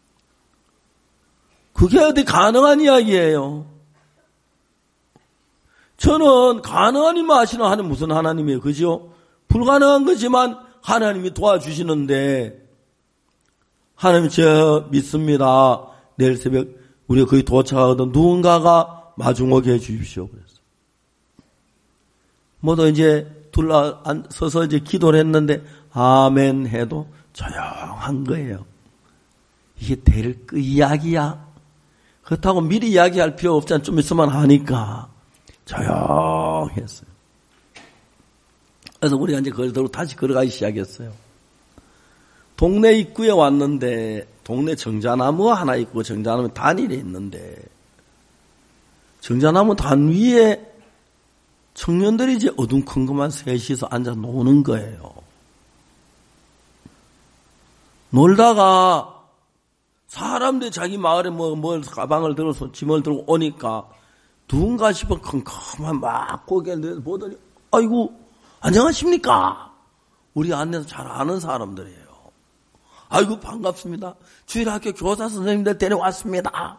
그게 어디 가능한 이야기예요. 저는 가능한 일만 하시는 하나님, 무슨 하나님이에요, 그죠? 불가능한 거지만 하나님이 도와주시는데, 하나님 저 믿습니다. 내일 새벽 우리가 거기 도착하거든 누군가가 마중오게 해 주십시오. 그랬어요. 모두 이제 서서 이제 기도를 했는데 아멘 해도 조용한 거예요. 이게 될 그 이야기야. 그렇다고 미리 이야기할 필요 없잖아. 좀 있으면 하니까 조용했어요. 그래서 우리가 이제 그걸 다시 걸어가기 시작했어요. 동네 입구에 왔는데 동네 정자나무 하나 있고 정자나무 단일에 있는데 정자나무 단 위에 청년들이 이제 어둠컴컴한 셋이서 앉아 노는 거예요. 놀다가 사람들이 자기 마을에 뭘 가방을 들어서 짐을 들고 오니까 누군가 싶어 컴컴한 막 고개를 보더니 아이고 안녕하십니까? 우리 안내서 잘 아는 사람들이에요. 아이고 반갑습니다. 주일학교 교사 선생님들 데려왔습니다.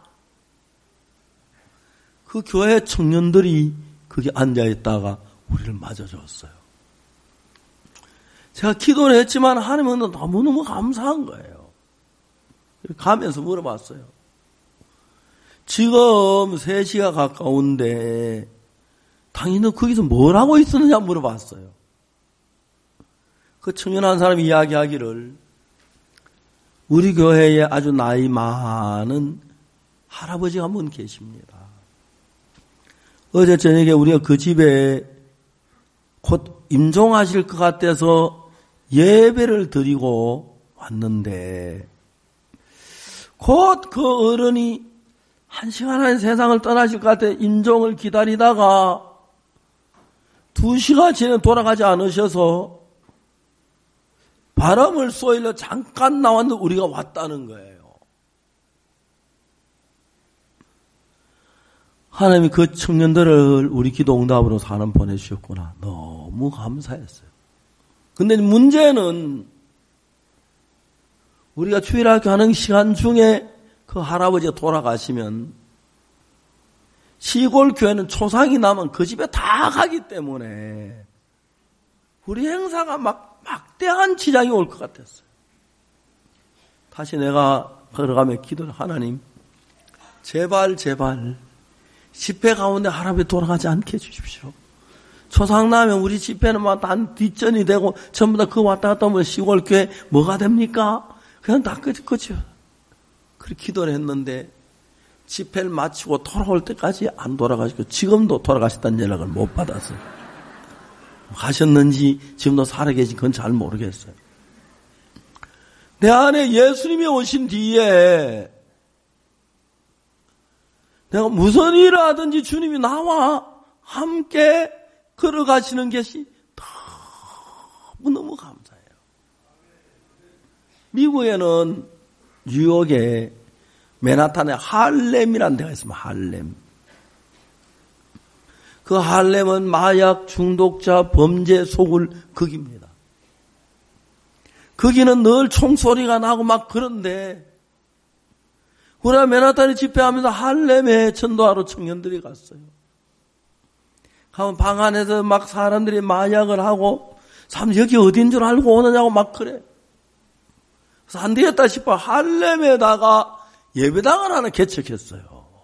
그 교회 청년들이 거기 앉아있다가 우리를 맞아줬어요. 제가 기도를 했지만 하나님은 너무너무 감사한 거예요. 가면서 물어봤어요. 지금 3시가 가까운데 당연히 너 거기서 뭘 하고 있었느냐 물어봤어요. 그 청년 한 사람이 이야기하기를 우리 교회에 아주 나이 많은 할아버지가 한 분 계십니다. 어제 저녁에 우리가 그 집에 곧 임종하실 것 같아서 예배를 드리고 왔는데 곧 그 어른이 1시간 안에 세상을 떠나실 것 같아 임종을 기다리다가 2시간 전에 돌아가지 않으셔서 바람을 쏘일러 잠깐 나왔는데 우리가 왔다는 거예요. 하나님이 그 청년들을 우리 기도 응답으로 사람 보내주셨구나. 너무 감사했어요. 근데 문제는 우리가 주일학교 하는 시간 중에 그 할아버지가 돌아가시면 시골 교회는 초상이 나면 그 집에 다 가기 때문에 우리 행사가 막대한 지장이 올 것 같았어요. 다시 내가 걸어가며 기도를 하나님 제발 집회 가운데 할아버지 돌아가지 않게 해주십시오. 초상 나면 우리 집회는 막 단 뒷전이 되고 전부 다 그 왔다 갔다 하면 시골 교회 뭐가 됩니까? 그냥 다 끝이죠. 그렇게 기도를 했는데 집회를 마치고 돌아올 때까지 안 돌아가시고 지금도 돌아가셨다는 연락을 못 받았어요. 가셨는지 지금도 살아계신 건 잘 모르겠어요. 내 안에 예수님이 오신 뒤에 내가 무슨 일을 하든지 주님이 나와 함께 걸어가시는 것이 너무너무 감사해요. 미국에는 뉴욕에 맨하탄에 할렘이라는 데가 있습니다. 할렘. 그 할렘은 마약 중독자 범죄 속을 극입니다. 거기는 늘 총소리가 나고 막 그런데 우리가 맨하탄에 집회하면서 할렘에 전도하러 청년들이 갔어요. 가면 방 안에서 막 사람들이 마약을 하고 사람 여기 어딘 줄 알고 오느냐고 막 그래. 그래서 안 되겠다 싶어 할렘에다가 예배당을 하나 개척했어요.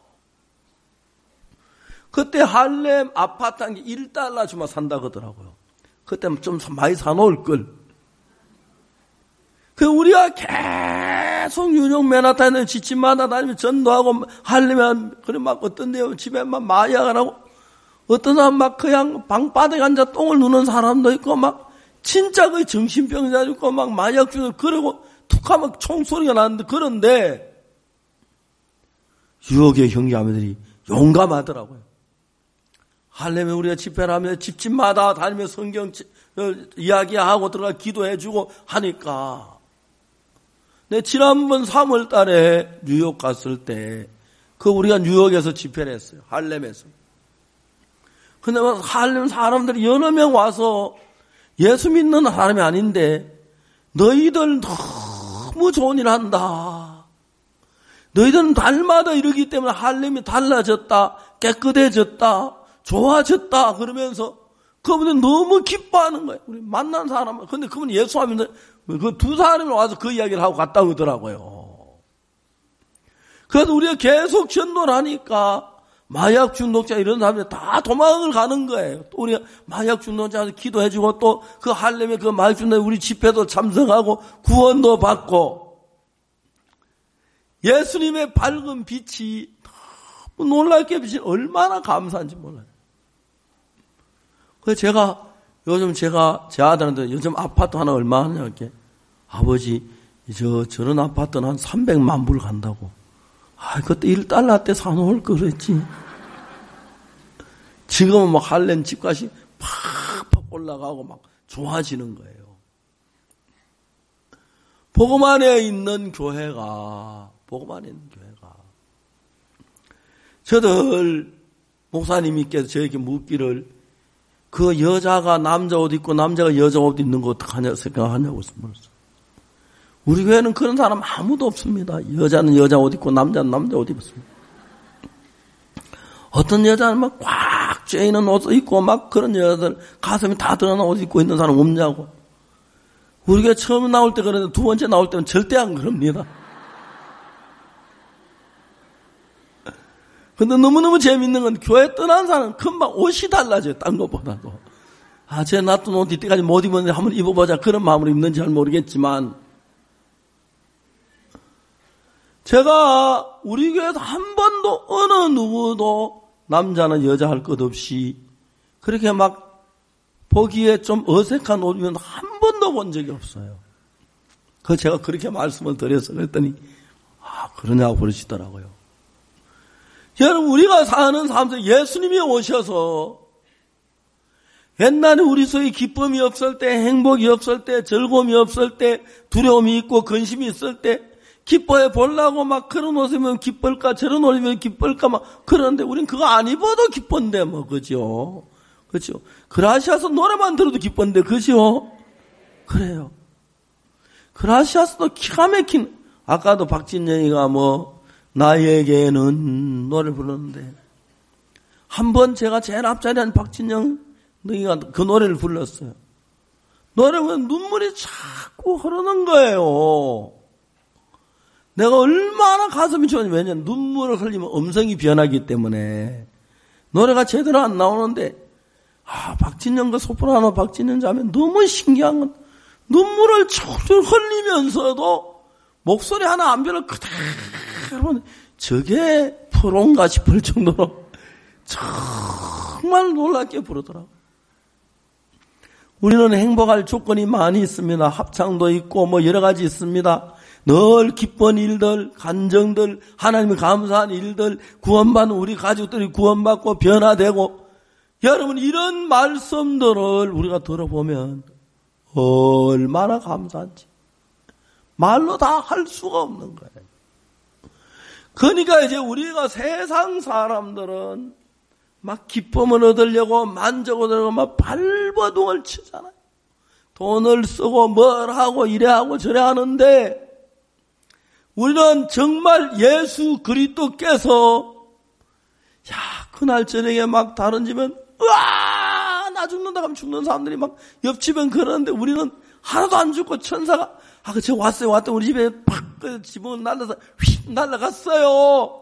그때 할렘 아파트 한 개 $1 주면 산다고 하더라고요. 그때 좀 많이 사놓을 걸. 그 우리가 계속 뉴욕 맨하탄에 지침마다 다니면 전도하고 할렘에 그래 막 어떤 데 집에 막 마약을 하고 어떤 사람 막 그냥 방바닥에 앉아 똥을 누는 사람도 있고 막 진짜 거의 정신병자 있고 막 마약 중에 그러고 툭 하면 총소리가 나는데 그런데 뉴욕의 형제자매들이 용감하더라고요. 할렘에 우리가 집회를 하면 집집마다 다니며 성경 이야기하고 들어가 기도해주고 하니까 내 지난번 3월 달에 뉴욕 갔을 때 그 우리가 뉴욕에서 집회를 했어요. 할렘에서. 근데 할렘 사람들이 여러 명 와서 예수 믿는 사람이 아닌데 너희들 너무 좋은 일 한다. 너희들은 달마다 이러기 때문에 할렘이 달라졌다. 깨끗해졌다. 좋아졌다. 그러면서 그분은 너무 기뻐하는 거예요. 우리 만난 사람. 근데 그분이 예수 하면서 그 두 사람이 와서 그 이야기를 하고 갔다 오더라고요. 그래서 우리가 계속 전도를 하니까 마약 중독자 이런 사람들이 다 도망을 가는 거예요. 또 우리가 마약 중독자한테 기도해주고 또 그 할렘에 그 마약 중독자 우리 집회도 참석하고 구원도 받고 예수님의 밝은 빛이 너무 놀랍게 빛이 얼마나 감사한지 몰라요. 그래서 요즘 제 아들한테 요즘 아파트 하나 얼마 하냐 이렇게 아버지 저런 아파트는 한 300만 불 간다고. 그때 $1 때 사놓을 거 그랬지. 지금은 막 할렘 집값이 팍팍 올라가고 막 좋아지는 거예요. 복음 안에 있는 교회가 저들 목사님께서 저에게 묻기를 그 여자가 남자 옷 입고 남자가 여자 옷 입는 거 어떡하냐 생각하냐고 물었어요. 우리 교회는 그런 사람 아무도 없습니다. 여자는 여자 옷 입고 남자는 남자 옷 입었습니다. 어떤 여자는 막 꽉 쬐이는 옷 입고 막 그런 여자들 가슴이 다 드러난 옷 입고 있는 사람 없냐고. 우리 교회 처음 나올 때 그랬는데 두 번째 나올 때는 절대 안 그럽니다. 근데 너무너무 재밌는 건 교회 떠난 사람은 금방 옷이 달라져요. 딴 것보다도. 제 놔둔 옷 이때까지 못 입었는데 한번 입어보자 그런 마음으로 입는지 잘 모르겠지만 제가 우리 교회에서 한 번도 어느 누구도 남자나 여자 할 것 없이 그렇게 막 보기에 좀 어색한 옷 입으면 한 번도 본 적이 없어요. 제가 그렇게 말씀을 드려서 그랬더니 그러냐고 그러시더라고요. 여러분 우리가 사는 삶 속에 예수님이 오셔서 옛날에 우리 속에 기쁨이 없을 때 행복이 없을 때 즐거움이 없을 때 두려움이 있고 근심이 있을 때 기뻐해 보려고 막 그런 옷 입으면 기쁠까 저런 옷 입으면 기쁠까 막 그러는데 우린 그거 안 입어도 기쁜데 뭐 그죠? 그렇죠? 그라시아서 노래만 들어도 기쁜데 그죠? 그래요. 그라시아서도 기가 막힌 아까도 박진영이가 나에게는 노래를 불렀는데 한 번 제가 제일 앞자리에 한 박진영 너희가 그 노래를 불렀어요. 노래는 눈물이 자꾸 흐르는 거예요. 내가 얼마나 가슴이 좋은지 왜냐면 눈물을 흘리면 음성이 변하기 때문에 노래가 제대로 안 나오는데 박진영 그 소프라노 박진영 자매 너무 신기한 건 눈물을 철철 흘리면서도 목소리 하나 안 변을 그대로 저게 프로인가 싶을 정도로 정말 놀랍게 부르더라고요. 우리는 행복할 조건이 많이 있습니다. 합창도 있고 여러 가지 있습니다. 늘 기쁜 일들, 간정들, 하나님이 감사한 일들, 구원받는 우리 가족들이 구원받고 변화되고 여러분 이런 말씀들을 우리가 들어보면 얼마나 감사한지 말로 다 할 수가 없는 거예요. 그러니까 이제 우리가 세상 사람들은 막 기쁨을 얻으려고 만족을 얻으려고 막 발버둥을 치잖아요. 돈을 쓰고 뭘 하고 이래 하고 저래 하는데 우리는 정말 예수 그리스도께서 그날 저녁에 막 다른 집은 으아 나 죽는다 하면 죽는 사람들이 막 옆집엔 그러는데 우리는 하나도 안 죽고 천사가 저 왔어요. 우리 집에 팍 지붕을 날라서 휙 날아갔어요.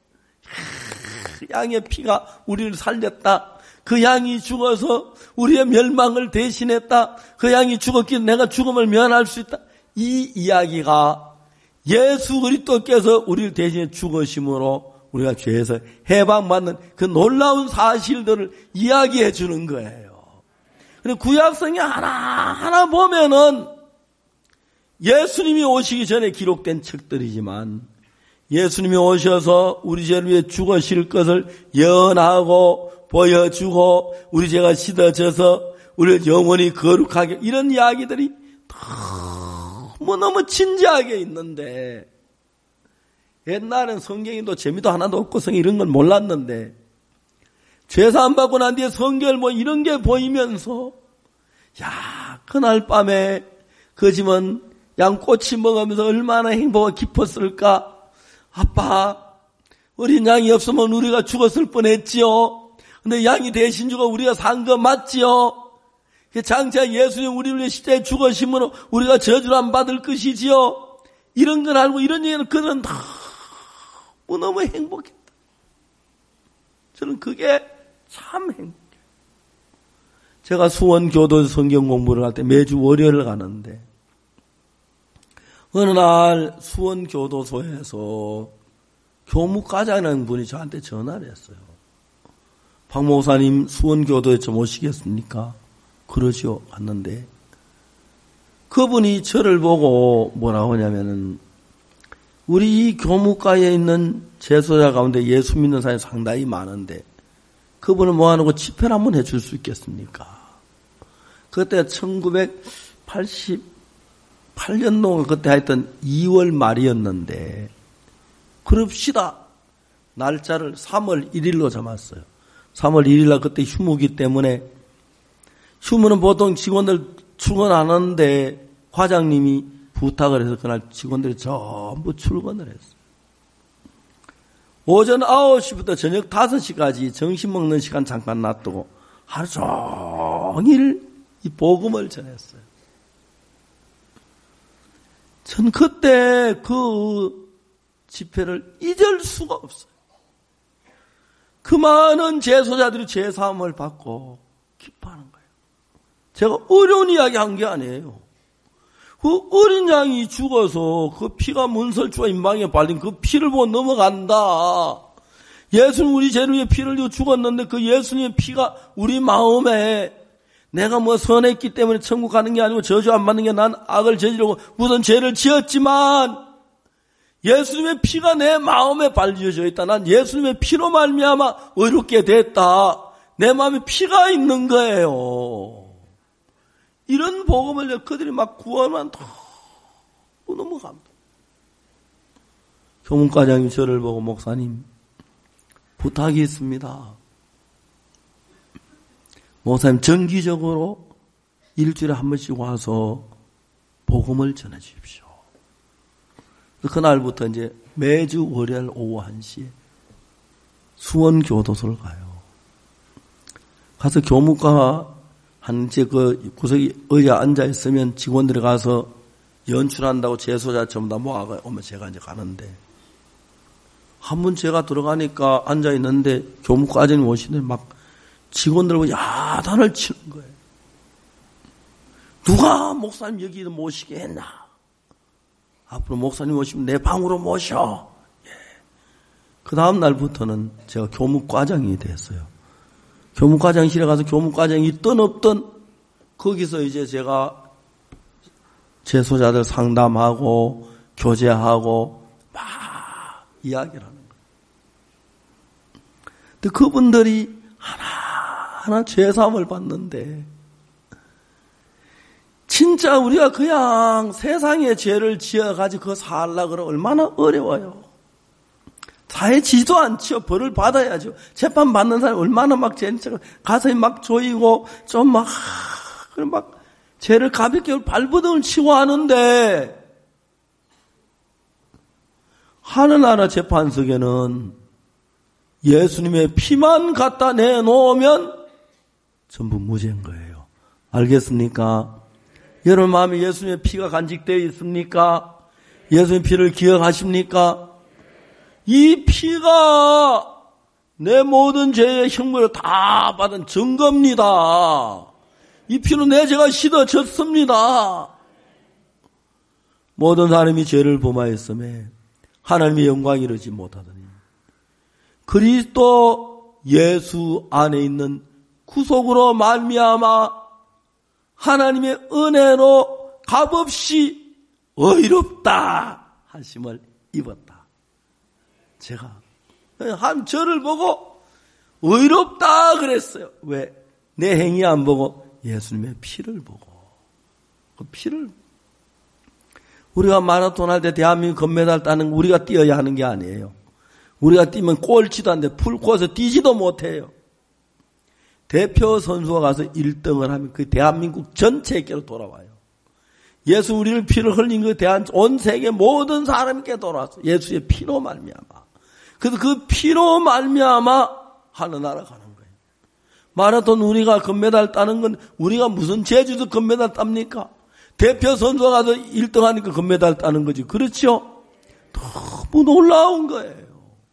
양의 피가 우리를 살렸다. 그 양이 죽어서 우리의 멸망을 대신했다. 그 양이 죽었기에 내가 죽음을 면할 수 있다. 이 이야기가 예수 그리스도께서 우리를 대신해 죽으심으로 우리가 죄에서 해방받는 그 놀라운 사실들을 이야기해 주는 거예요. 그리고 구약성에 하나하나 보면은 예수님이 오시기 전에 기록된 책들이지만 예수님이 오셔서 우리 죄를 위해 죽으실 것을 예언하고 보여주고 우리 죄가 씻어져서 우리를 영원히 거룩하게 이런 이야기들이 너무 진지하게 있는데 옛날엔 성경에도 재미도 하나도 없고 성경 이런 건 몰랐는데 죄사함 받고 난 뒤에 성결 이런 게 보이면서 그날 밤에 그 집은 양꼬치 먹으면서 얼마나 행복하고 기뻤을까. 아빠 어린 양이 없으면 우리가 죽었을 뻔했지요. 근데 양이 대신 죽어 우리가 산 거 맞지요. 장차 예수님 우리를 위해 십자가에 죽으심으로 우리가 저주를 안 받을 것이지요. 이런 걸 알고 이런 얘기는 그들은 너무 행복했다. 저는 그게 참 행복해요. 제가 수원교도 성경 공부를 할 때 매주 월요일 가는데 어느 날 수원교도소에서 교무과장이라는 분이 저한테 전화를 했어요. 박 목사님 수원교도에 좀 오시겠습니까? 그러시오. 갔는데 그분이 저를 보고 뭐라고 하냐면은 우리 이 교무과에 있는 재소자 가운데 예수 믿는 사람이 상당히 많은데 그분은 뭐하는 거 집회를 한번 해줄 수 있겠습니까? 그때 1988년도 그때 하여튼 2월 말이었는데 그럽시다. 날짜를 3월 1일로 잡았어요. 3월 1일날 그때 휴무기 때문에 휴무는 보통 직원들 출근 안 하는데 과장님이 부탁을 해서 그날 직원들이 전부 출근을 했어요. 오전 9시부터 저녁 5시까지 점심 먹는 시간 잠깐 놔두고 하루 종일 이 복음을 전했어요. 전 그때 그 집회를 잊을 수가 없어요. 그 많은 재소자들이 죄사함을 받고 기뻐하는 거예요. 제가 어려운 이야기 한 게 아니에요. 그 어린 양이 죽어서 그 피가 문설주와 임방에 발린 그 피를 보고 넘어간다. 예수는 우리 죄를 위해 피를 흘리고 죽었는데 그 예수님의 피가 우리 마음에 내가 선했기 때문에 천국 가는 게 아니고 저주 안 받는 게 난 악을 저지르고 무슨 죄를 지었지만 예수님의 피가 내 마음에 발려져 있다. 난 예수님의 피로 말미암아 의롭게 됐다. 내 마음에 피가 있는 거예요. 이런 복음을 그들이 막 구하면 너무 감동. 교문과장이 저를 보고 목사님 부탁이 있습니다. 목사님 정기적으로 일주일에 한 번씩 와서 복음을 전해 주십시오. 그날부터 이제 매주 월요일 오후 1시에 수원교도소를 가요. 가서 교무과 이제 그 구석에 의자 앉아 있으면 직원들이 가서 연출한다고 재소자 전부 다 모아오면 제가 이제 가는데 한 번 제가 들어가니까 앉아 있는데 교무과장님 오시는데 막 직원들하고 야단을 치는 거예요. 누가 목사님 여기 모시게 했나? 앞으로 목사님 오시면 내 방으로 모셔. 예. 그 다음 날부터는 제가 교무과장이 됐어요. 교무과장실에 가서 교무과장이 있든 없든 거기서 이제 제가 재소자들 상담하고 교제하고 막 이야기를 하는 거예요. 근데 그분들이 하나하나 죄사함을 받는데 진짜 우리가 그냥 세상의 죄를 지어가지고 그거 살라 그러면 얼마나 어려워요. 사해지도 않죠. 벌을 받아야죠. 재판 받는 사람이 얼마나 막 가슴이 막 조이고 좀 막 죄를 가볍게 발버둥을 치고 하는데 하늘나라 재판석에는 예수님의 피만 갖다 내놓으면 전부 무죄인 거예요. 알겠습니까? 여러분 마음에 예수님의 피가 간직되어 있습니까? 예수님의 피를 기억하십니까? 이 피가 내 모든 죄의 형벌을 다 받은 증거입니다. 이 피로 내 죄가 씻어졌습니다. 모든 사람이 죄를 범하였음에 하나님의 영광이 이르지 못하더니 그리스도 예수 안에 있는 구속으로 말미암아 하나님의 은혜로 값없이 의롭다 하심을 입었다. 제가 한 저를 보고 의롭다 그랬어요. 왜? 내 행위 안 보고 예수님의 피를 보고. 그 피를 우리가 마라톤 할 때 대한민국 금메달 따는 거 우리가 뛰어야 하는 게 아니에요. 우리가 뛰면 꼴찌도 안 돼. 풀코에서 뛰지도 못해요. 대표 선수가 가서 1등을 하면 그 대한민국 전체에게로 돌아와요. 예수 우리를 피를 흘린 그 온 세계 모든 사람에게 돌아왔어. 예수의 피로 말미암아. 그래서 그 피로 말미암아 하늘나라 가는 거예요. 마라톤 우리가 금메달 따는 건 우리가 무슨 제주도 금메달 땁니까? 대표 선수가 가서 1등 하니까 금메달 따는 거지. 그렇죠? 너무 놀라운 거예요.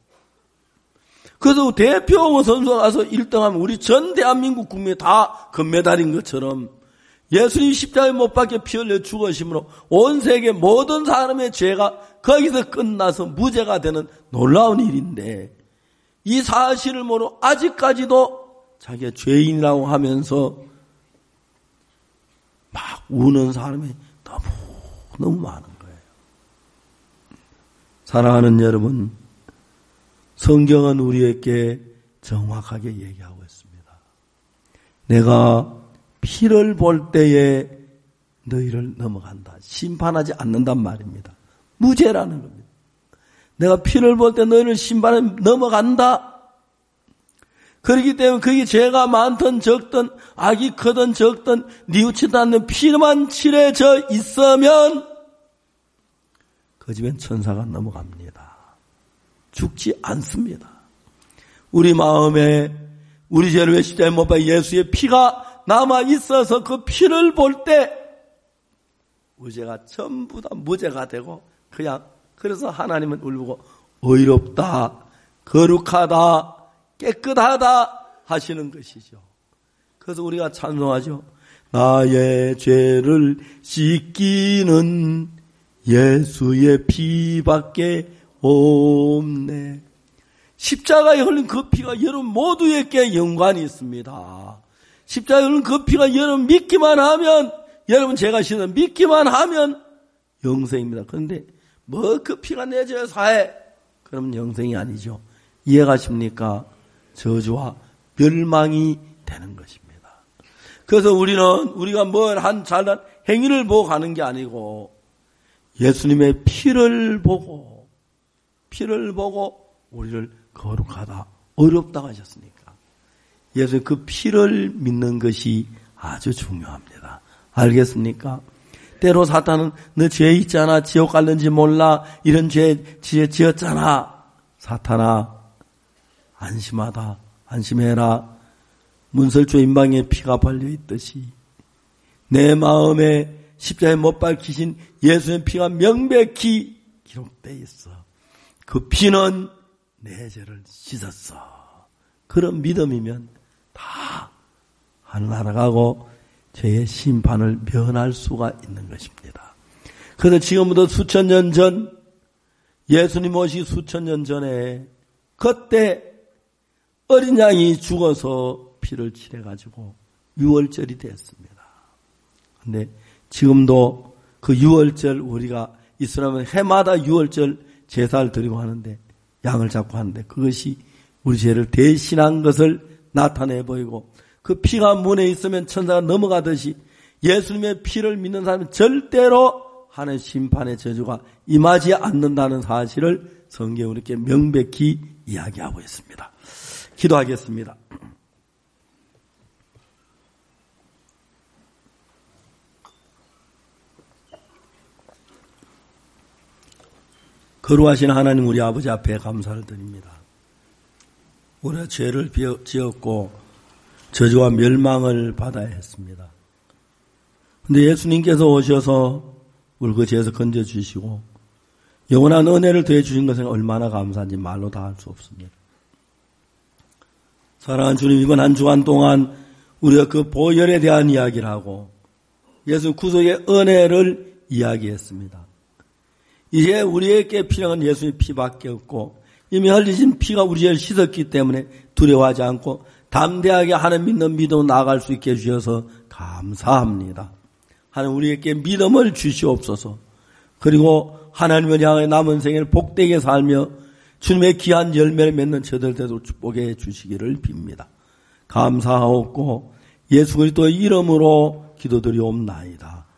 그래서 대표 선수가 가서 1등하면 우리 전 대한민국 국민이 다 금메달인 것처럼 예수님 십자가에 못 박혀 피 흘려 죽으심으로 온 세계 모든 사람의 죄가 거기서 끝나서 무죄가 되는 놀라운 일인데 이 사실을 모르고 아직까지도 자기가 죄인이라고 하면서 막 우는 사람이 너무 많은 거예요. 사랑하는 여러분, 성경은 우리에게 정확하게 얘기하고 있습니다. 내가 피를 볼 때에 너희를 넘어간다. 심판하지 않는단 말입니다. 무죄라는 겁니다. 내가 피를 볼 때 너희를 심판에 넘어간다. 그렇기 때문에 그게 죄가 많든 적든 악이 크든 적든 뉘우치지 않는 피만 칠해져 있으면 그 집엔 천사가 넘어갑니다. 죽지 않습니다. 우리 마음에 우리 죄를 왜 십자가에 못 박혀 예수의 피가 남아 있어서 그 피를 볼 때 우리가 전부 다 무죄가 되고 그냥 그래서 하나님은 울고 의롭다, 거룩하다, 깨끗하다 하시는 것이죠. 그래서 우리가 찬송하죠. 나의 죄를 씻기는 예수의 피밖에 없네. 십자가에 흘린 그 피가 여러분 모두에게 연관이 있습니다. 십자가에 흘린 그 피가 여러분 믿기만 하면 여러분 죄가 씻어 믿기만 하면 영생입니다. 그런데 뭐 그 피가 내 죄 사해? 그러면 영생이 아니죠. 이해가십니까? 저주와 멸망이 되는 것입니다. 그래서 우리가 뭘 한 잘난 행위를 보고 가는 게 아니고 예수님의 피를 보고 우리를 거룩하다, 어렵다고 하셨으니까 예수의 그 피를 믿는 것이 아주 중요합니다. 알겠습니까? 때로 사탄은 너 죄 있잖아, 지옥 갈는지 몰라, 이런 죄 지었잖아. 사탄아, 안심하다, 안심해라. 문설주 임방에 피가 발려 있듯이 내 마음에 십자가에 못 박히신 예수의 피가 명백히 기록되어 있어. 그 피는 내 죄를 씻었어. 그런 믿음이면 다 하늘나라 가고 죄의 심판을 면할 수가 있는 것입니다. 그래서 지금부터 수천 년 전 예수님 오시 수천 년 전에 그때 어린 양이 죽어서 피를 칠해가지고 유월절이 됐습니다. 그런데 지금도 그 유월절 우리가 이슬람은 해마다 유월절 제사를 드리고 하는데 양을 잡고 하는데 그것이 우리 죄를 대신한 것을 나타내 보이고 그 피가 문에 있으면 천사가 넘어가듯이 예수님의 피를 믿는 사람은 절대로 하나님의 심판의 저주가 임하지 않는다는 사실을 성경은 이렇게 명백히 이야기하고 있습니다. 기도하겠습니다. 거룩하신 하나님 우리 아버지 앞에 감사를 드립니다. 우리가 죄를 지었고 저주와 멸망을 받아야 했습니다. 그런데 예수님께서 오셔서 우리 그 죄에서 건져주시고 영원한 은혜를 더해 주신 것은 얼마나 감사한지 말로 다 할 수 없습니다. 사랑하는 주님, 이번 한 주간 동안 우리가 그 보혈에 대한 이야기를 하고 예수 구속의 은혜를 이야기했습니다. 이제 우리에게 필요한 예수님의 피밖에 없고 이미 흘리신 피가 우리 죄를 씻었기 때문에 두려워하지 않고 담대하게 하나님 믿는 믿음으로 나아갈 수 있게 해주셔서 감사합니다. 하나님 우리에게 믿음을 주시옵소서. 그리고 하나님을 향해 남은 생을 복되게 살며 주님의 귀한 열매를 맺는 저들 되도록 축복해 주시기를 빕니다. 감사하옵고 예수 그리스도의 이름으로 기도드리옵나이다.